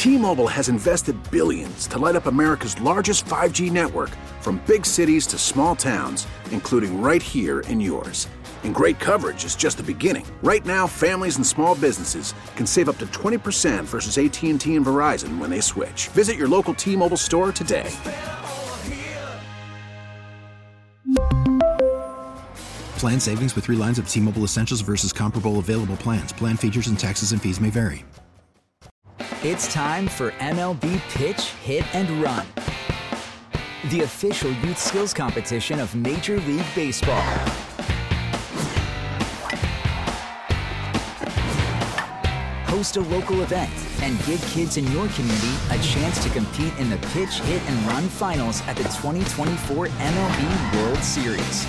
T-Mobile has invested billions to light up America's largest 5G network, from big cities to small towns, including right here in yours. And great coverage is just the beginning. Right now, families and small businesses can save up to 20% versus AT&T and Verizon when they switch. Visit your local T-Mobile store today. Plan savings with 3 lines of T-Mobile Essentials versus comparable available plans. Plan features and taxes and fees may vary. It's time for MLB Pitch, Hit, and Run, the official youth skills competition of Major League Baseball. Host a local event and give kids in your community a chance to compete in the Pitch, Hit, and Run finals at the 2024 MLB World Series.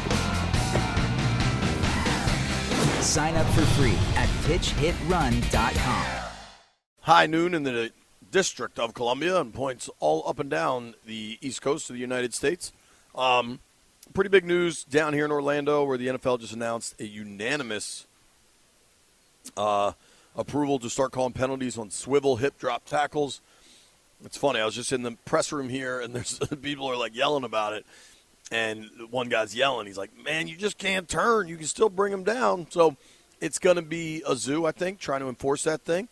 Sign up for free at pitchhitrun.com. High noon in the District of Columbia and points all up and down the East Coast of the United States. Pretty big news down here in Orlando, where the NFL just announced a unanimous approval to start calling penalties on swivel hip drop tackles. It's funny. I was just in the press room here, and there's people are like yelling about it. And one guy's yelling. He's like, man, you just can't turn. You can still bring him down. So it's going to be a zoo, I think, trying to enforce that thing.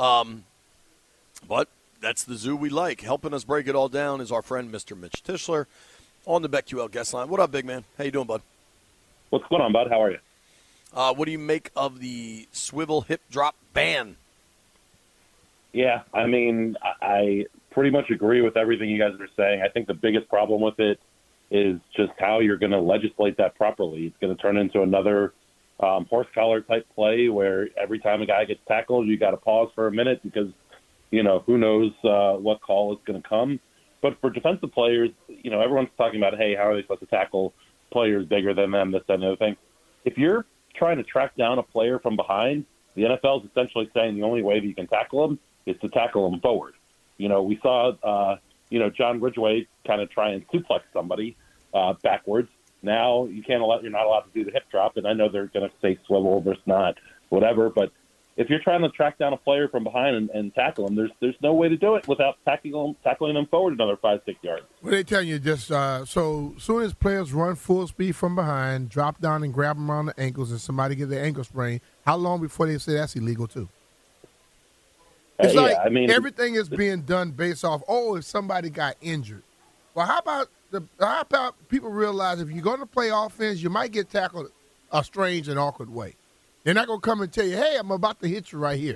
But that's the zoo we like. Helping us break it all down is our friend, Mr. Mitch Tischler, on the BetQL guest line. What up, big man? How you doing, bud? What's going on, bud? How are you? What do you make of the swivel hip drop ban? Yeah, I mean, I pretty much agree with everything you guys are saying. I think the biggest problem with it is just how you're going to legislate that properly. It's going to turn into another horse collar type play where every time a guy gets tackled, you got to pause for a minute because, you know, who knows what call is going to come. But for defensive players, you know, everyone's talking about, hey, how are they supposed to tackle players bigger than them, this, that, and the other thing. If you're trying to track down a player from behind, the NFL is essentially saying the only way that you can tackle him is to tackle him forward. You know, we saw, John Ridgway kind of try and suplex somebody backwards. Now you're not allowed to do the hip drop, and I know they're going to say swivel, there's not, whatever. But if you're trying to track down a player from behind and tackle him, there's no way to do it without tackling them forward another 5-6 yards. Well, they tell you just so soon as players run full speed from behind, drop down and grab them around the ankles, and somebody get their ankle sprained, how long before they say that's illegal too? It's everything is being done based off, if somebody got injured. Well, how about people realize if you're going to play offense, you might get tackled a strange and awkward way. They're not going to come and tell you, hey, I'm about to hit you right here.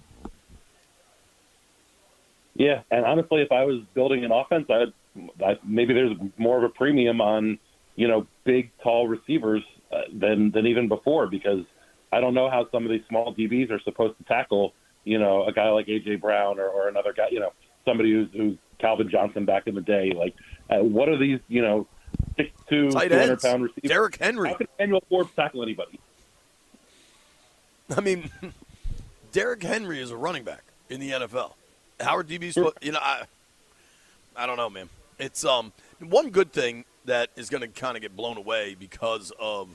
Yeah, and honestly, if I was building an offense, maybe there's more of a premium on, big, tall receivers than even before, because I don't know how some of these small DBs are supposed to tackle, a guy like A.J. Brown or another guy, somebody who's Calvin Johnson back in the day. Like, what are these, 6'2", 200-pound receivers? Derrick Henry. How can Emmanuel Forbes tackle anybody? I mean, Derrick Henry is a running back in the NFL. How are DBs? I don't know, man. It's one good thing that is going to kind of get blown away because of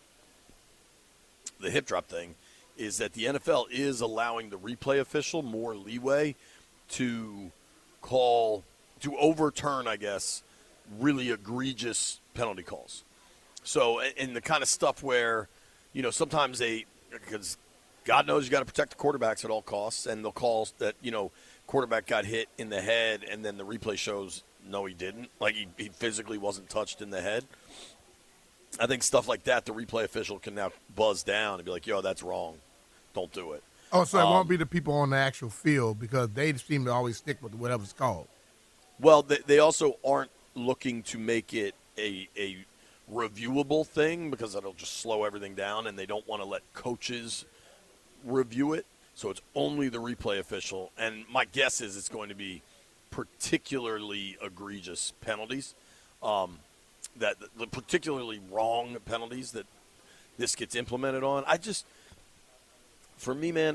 the hip drop thing is that the NFL is allowing the replay official more leeway to overturn, I guess, really egregious penalty calls. So, and the kind of stuff where, sometimes because God knows you got to protect the quarterbacks at all costs, and they'll call that, quarterback got hit in the head, and then the replay shows, no, he didn't. Like, he physically wasn't touched in the head. I think stuff like that, the replay official can now buzz down and be like, yo, that's wrong. Don't do it. Oh, so it won't be the people on the actual field because they seem to always stick with whatever's called. Well, they also aren't looking to make it a reviewable thing because it'll just slow everything down, and they don't want to let coaches review it. So it's only the replay official. And my guess is it's going to be particularly egregious penalties, that the particularly wrong penalties that this gets implemented on. For me, man,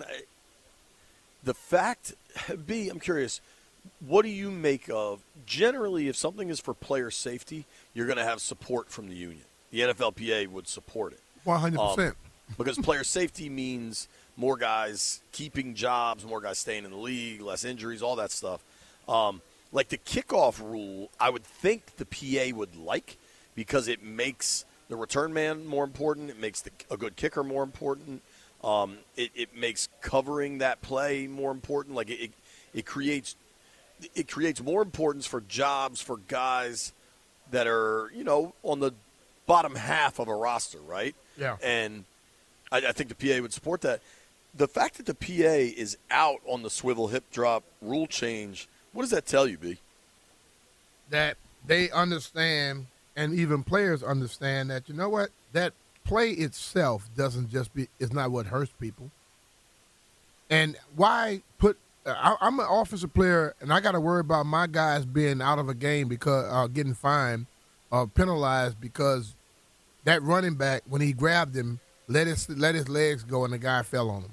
I'm curious, what do you make of, generally, if something is for player safety, you're going to have support from the union. The NFLPA would support it. 100%. Because player safety means more guys keeping jobs, more guys staying in the league, less injuries, all that stuff. Like the kickoff rule, I would think the PA would like because it makes the return man more important. It makes a good kicker more important. It makes covering that play more important. Like it creates more importance for jobs for guys that are, on the bottom half of a roster, right? Yeah. And I think the PA would support that. The fact that the PA is out on the swivel hip drop rule change, what does that tell you, B? That they understand, and even players understand that, you know what, that play itself is not what hurts people. And why put I'm an offensive player, and I got to worry about my guys being out of a game because getting fined or penalized because that running back, when he grabbed him, let his legs go and the guy fell on him.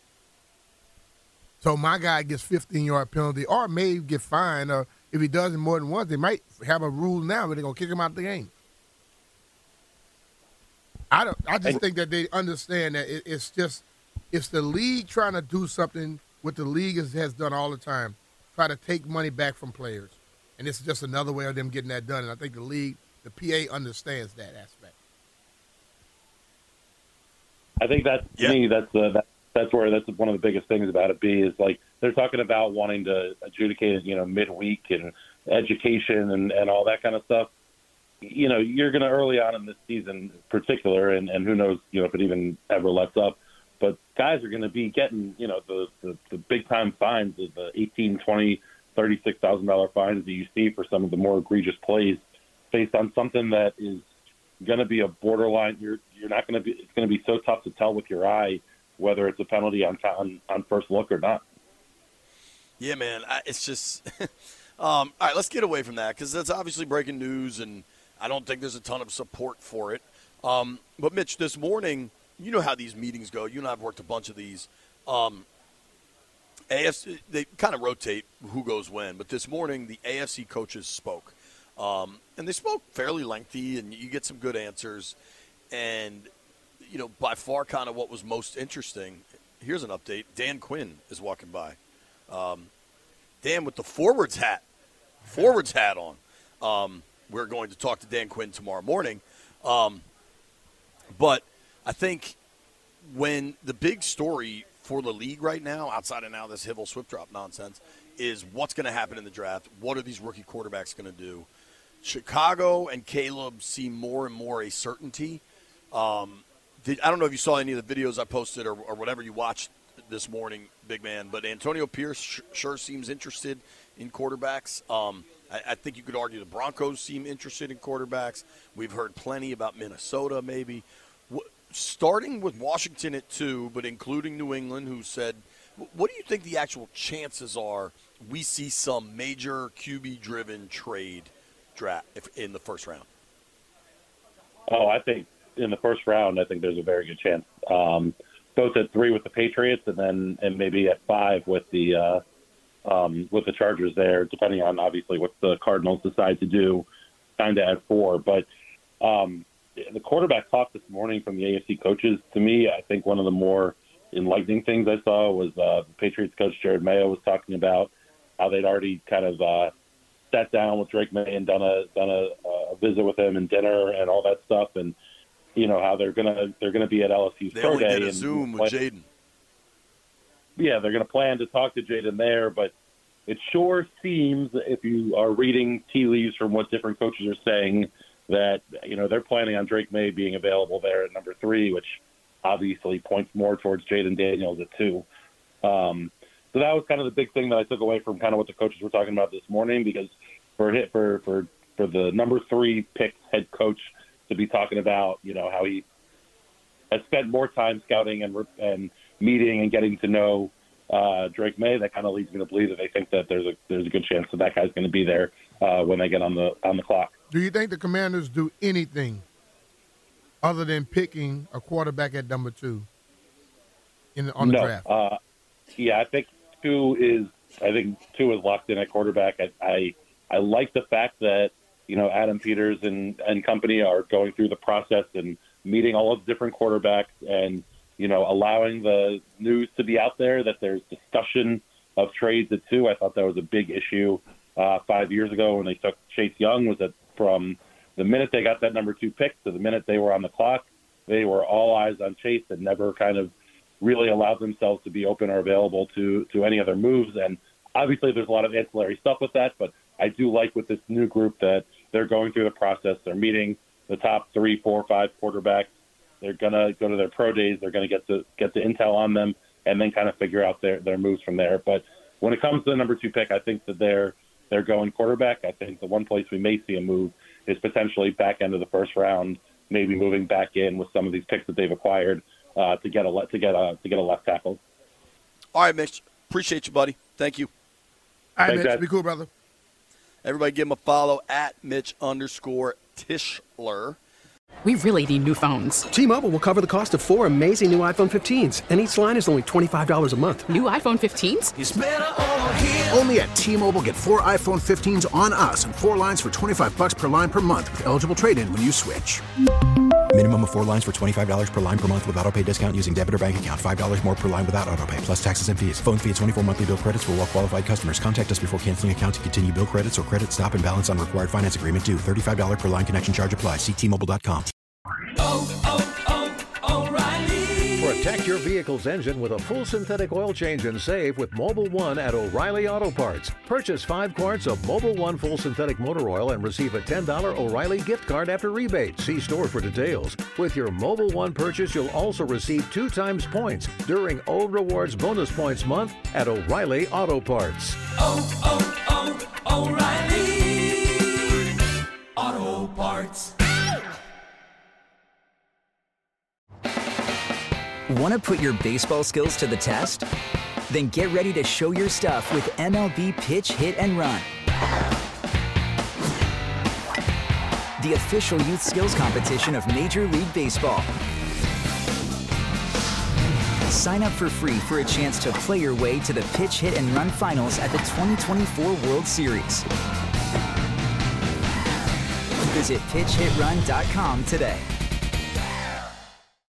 So my guy gets 15-yard penalty or may get fined, or if he does it more than once, they might have a rule now where they're going to kick him out of the game. I just think that they understand that it's the league trying to do something what the league has done all the time, try to take money back from players. And this is just another way of them getting that done. And I think the PA understands that aspect. I think to me, that's one of the biggest things about it. B is like they're talking about wanting to adjudicate it, midweek and education and all that kind of stuff. You're going to early on in this season in particular, and who knows, if it even ever lets up. But guys are going to be getting, the big time fines, the $18,000, $20,000, $36,000 fines that you see for some of the more egregious plays, based on something that is going to be a borderline. You're not going to be. It's going to be so tough to tell with your eye whether it's a penalty on first look or not. Yeah, man. It's just all right. Let's get away from that because that's obviously breaking news, and I don't think there's a ton of support for it. But Mitch, this morning, you know how these meetings go. You and I have worked a bunch of these. AFC, they kind of rotate who goes when, but this morning the AFC coaches spoke. And they spoke fairly lengthy, and you get some good answers. And, by far kind of what was most interesting, here's an update. Dan Quinn is walking by. Dan with the forwards hat on. We're going to talk to Dan Quinn tomorrow morning. But I think when the big story for the league right now, outside of now this Hivil Swift drop nonsense, is what's going to happen in the draft. What are these rookie quarterbacks going to do? Chicago and Caleb seem more and more a certainty. I don't know if you saw any of the videos I posted or whatever you watched this morning, big man, but Antonio Pierce sure seems interested in quarterbacks. I think you could argue the Broncos seem interested in quarterbacks. We've heard plenty about Minnesota maybe. Starting with Washington at 2, but including New England, who said, what do you think the actual chances are we see some major QB-driven trade draft in the first round? Oh, I think in the first round, I think there's a very good chance. Both at 3 with the Patriots, and maybe at 5 with the Chargers there, depending on obviously what the Cardinals decide to do, kind of at 4. But the quarterback talk this morning from the AFC coaches, to me, I think one of the more enlightening things I saw was the Patriots coach Jared Mayo was talking about how they'd already kind of sat down with Drake May and done a visit with him and dinner and all that stuff, and how they're gonna be at LSU's they pro only day did a Zoom with Jaden. Yeah, they're going to plan to talk to Jaden there, but it sure seems, if you are reading tea leaves from what different coaches are saying, that they're planning on Drake May being available there at number 3, which obviously points more towards Jaden Daniels at 2. So that was kind of the big thing that I took away from kind of what the coaches were talking about this morning, because for the number 3 picked head coach to be talking about how he has spent more time scouting and meeting and getting to know Drake May, that kind of leads me to believe that they think that there's a good chance that guy's going to be there when they get on the clock. Do you think the Commanders do anything other than picking a quarterback at number 2 on the draft? Yeah, I think 2 is locked in at quarterback. I like the fact that Adam Peters and company are going through the process and meeting all of the different quarterbacks and allowing the news to be out there that there's discussion of trades at 2. I thought that was a big issue 5 years ago when they took Chase Young, was that from the minute they got that number 2 pick to the minute they were on the clock, they were all eyes on Chase and never kind of really allowed themselves to be open or available to any other moves. And obviously there's a lot of ancillary stuff with that, but I do like with this new group that they're going through the process. They're meeting the top 3, 4, 5 quarterbacks. They're going to go to their pro days. They're going to get the intel on them and then kind of figure out their moves from there. But when it comes to the number 2 pick, I think that they're going quarterback. I think the one place we may see a move is potentially back end of the first round, maybe moving back in with some of these picks that they've acquired to get a left tackle. All right, Mitch. Appreciate you, buddy. Thank you. All right, Thanks, Mitch. Dad. Be cool, brother. Everybody give him a follow at Mitch_Tischler. We really need new phones. T-Mobile will cover the cost of 4 amazing new iPhone 15s, and each line is only $25 a month. New iPhone 15s? It's better over here. Only at T-Mobile, get 4 iPhone 15s on us and 4 lines for $25 per line per month with eligible trade-in when you switch. Minimum of 4 lines for $25 per line per month with autopay discount using debit or bank account. $5 more per line without autopay, plus taxes and fees. Phone fee at 24 monthly bill credits for well-qualified customers. Contact us before canceling account to continue bill credits or credit stop and balance on required finance agreement due. $35 per line connection charge applies. See T-Mobile.com. O'Reilly. Protect your vehicle's engine with a full synthetic oil change and save with Mobil 1 at O'Reilly Auto Parts. Purchase 5 quarts of Mobil 1 full synthetic motor oil and receive a $10 O'Reilly gift card after rebate. See store for details. With your Mobil 1 purchase, you'll also receive 2 times points during Old Rewards Bonus Points Month at O'Reilly Auto Parts. O'Reilly Auto Parts. Want to put your baseball skills to the test? Then get ready to show your stuff with MLB Pitch Hit and Run, the official youth skills competition of Major League Baseball. Sign up for free for a chance to play your way to the Pitch Hit and Run finals at the 2024 World Series. Visit pitchhitrun.com today.